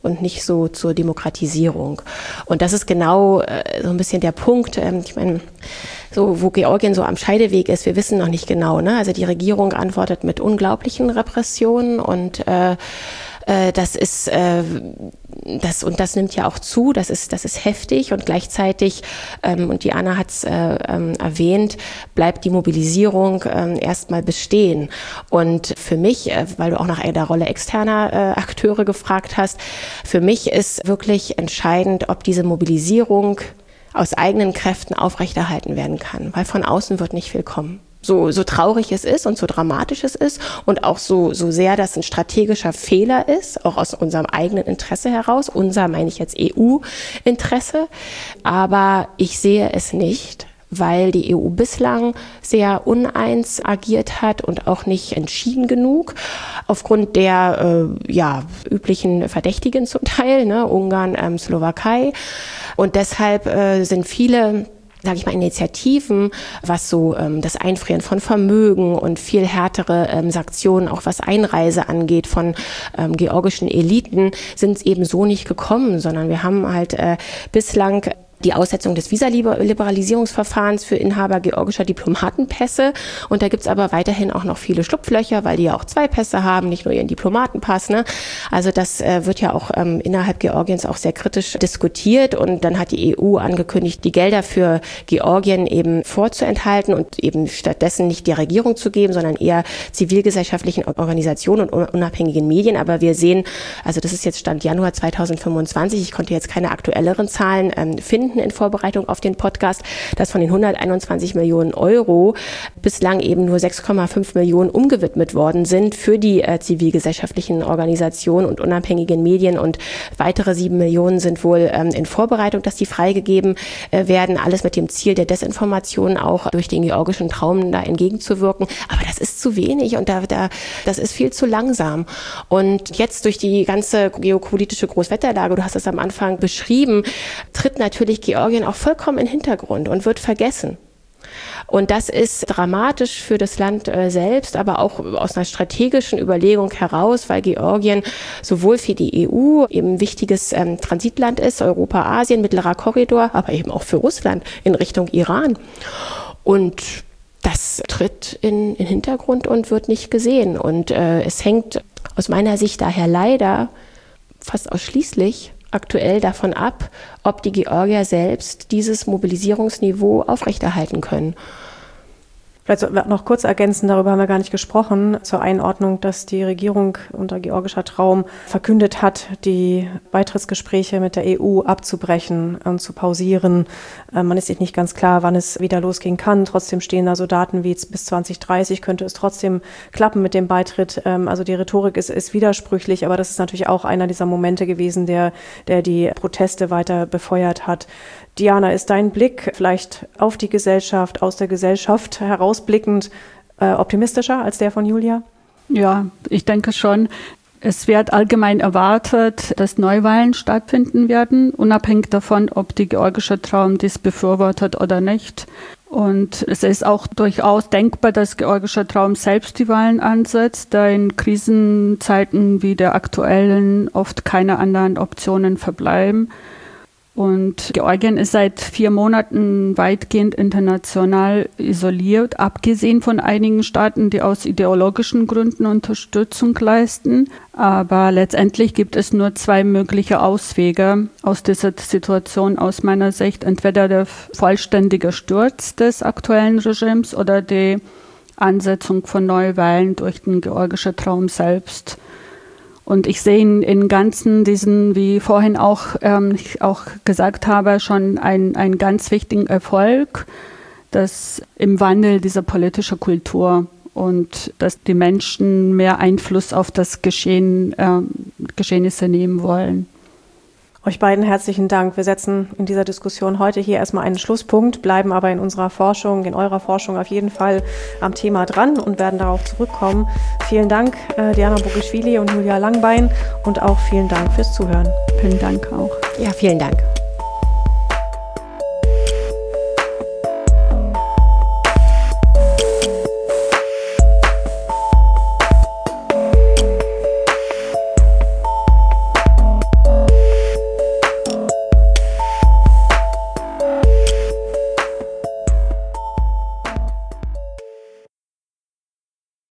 und nicht so zur Demokratisierung. Und das ist genau äh, so ein bisschen der Punkt. Ähm, ich meine, so wo Georgien so am Scheideweg ist, wir wissen noch nicht genau. Ne? Also die Regierung antwortet mit unglaublichen Repressionen und äh, äh, das ist äh, das und das nimmt ja auch zu. Das ist das ist heftig und gleichzeitig ähm, und Diana hat es äh, ähm, erwähnt, bleibt die Mobilisierung äh, erstmal bestehen. Und für mich, äh, weil du auch nach der Rolle externer äh, Akteure gefragt hast, für mich ist wirklich entscheidend, ob diese Mobilisierung aus eigenen Kräften aufrechterhalten werden kann, weil von außen wird nicht viel kommen. So, so traurig es ist und so dramatisch es ist und auch so, so sehr das ein strategischer Fehler ist, auch aus unserem eigenen Interesse heraus, unser meine ich jetzt E U-Interesse, aber ich sehe es nicht, weil die E U bislang sehr uneins agiert hat und auch nicht entschieden genug, aufgrund der äh, ja, üblichen Verdächtigen zum Teil, ne, Ungarn, ähm, Slowakei. Und deshalb äh, sind viele, sage ich mal, Initiativen, was so ähm, das Einfrieren von Vermögen und viel härtere ähm, Sanktionen, auch was Einreise angeht von ähm, georgischen Eliten, sind eben so nicht gekommen, sondern wir haben halt äh, bislang die Aussetzung des Visaliberalisierungsverfahrens für Inhaber georgischer Diplomatenpässe. Und da gibt's aber weiterhin auch noch viele Schlupflöcher, weil die ja auch zwei Pässe haben, nicht nur ihren Diplomatenpass. Ne? Also das äh, wird ja auch ähm, innerhalb Georgiens auch sehr kritisch diskutiert. Und dann hat die E U angekündigt, die Gelder für Georgien eben vorzuenthalten und eben stattdessen nicht der Regierung zu geben, sondern eher zivilgesellschaftlichen Organisationen und unabhängigen Medien. Aber wir sehen, also das ist jetzt Stand Januar zweitausendfünfundzwanzig, ich konnte jetzt keine aktuelleren Zahlen ähm, finden, in Vorbereitung auf den Podcast, dass von den hunderteinundzwanzig Millionen Euro bislang eben nur sechs Komma fünf Millionen umgewidmet worden sind für die äh, zivilgesellschaftlichen Organisationen und unabhängigen Medien und weitere sieben Millionen sind wohl ähm, in Vorbereitung, dass die freigegeben äh, werden. Alles mit dem Ziel der Desinformation auch durch den georgischen Traum da entgegenzuwirken. Aber das ist zu wenig und da, da, das ist viel zu langsam. Und jetzt durch die ganze geopolitische Großwetterlage, du hast es am Anfang beschrieben, tritt natürlich Georgien auch vollkommen in den Hintergrund und wird vergessen. Und das ist dramatisch für das Land äh, selbst, aber auch aus einer strategischen Überlegung heraus, weil Georgien sowohl für die E U eben ein wichtiges ähm, Transitland ist, Europa, Asien, mittlerer Korridor, aber eben auch für Russland in Richtung Iran. Und das tritt in den Hintergrund und wird nicht gesehen. Und äh, es hängt aus meiner Sicht daher leider fast ausschließlich aktuell davon ab, ob die Georgier selbst dieses Mobilisierungsniveau aufrechterhalten können. Vielleicht noch kurz ergänzen, darüber haben wir gar nicht gesprochen, zur Einordnung, dass die Regierung unter georgischer Traum verkündet hat, die Beitrittsgespräche mit der E U abzubrechen und zu pausieren. Man ist sich nicht ganz klar, wann es wieder losgehen kann. Trotzdem stehen da so Daten wie bis zwanzig dreißig könnte es trotzdem klappen mit dem Beitritt. Also die Rhetorik ist, ist widersprüchlich, aber das ist natürlich auch einer dieser Momente gewesen, der, der die Proteste weiter befeuert hat. Diana, ist dein Blick vielleicht auf die Gesellschaft, aus der Gesellschaft herausblickend äh, optimistischer als der von Julia? Ja, ich denke schon. Es wird allgemein erwartet, dass Neuwahlen stattfinden werden, unabhängig davon, ob die georgische Traum dies befürwortet oder nicht. Und es ist auch durchaus denkbar, dass georgischer Traum selbst die Wahlen ansetzt, da in Krisenzeiten wie der aktuellen oft keine anderen Optionen verbleiben. Und Georgien ist seit vier Monaten weitgehend international isoliert, abgesehen von einigen Staaten, die aus ideologischen Gründen Unterstützung leisten. Aber letztendlich gibt es nur zwei mögliche Auswege aus dieser Situation aus meiner Sicht. Entweder der vollständige Sturz des aktuellen Regimes oder die Ansetzung von Neuwahlen durch den georgischen Traum selbst. Und ich sehe in, in ganzen diesen, wie vorhin auch, ähm, ich auch gesagt habe, schon einen, einen ganz wichtigen Erfolg, dass im Wandel dieser politischen Kultur und dass die Menschen mehr Einfluss auf das Geschehen, äh, Geschehnisse nehmen wollen. Euch beiden herzlichen Dank. Wir setzen in dieser Diskussion heute hier erstmal einen Schlusspunkt, bleiben aber in unserer Forschung, in eurer Forschung auf jeden Fall am Thema dran und werden darauf zurückkommen. Vielen Dank, äh, Diana Bogischvili und Julia Langbein, und auch vielen Dank fürs Zuhören. Vielen Dank auch. Ja, vielen Dank.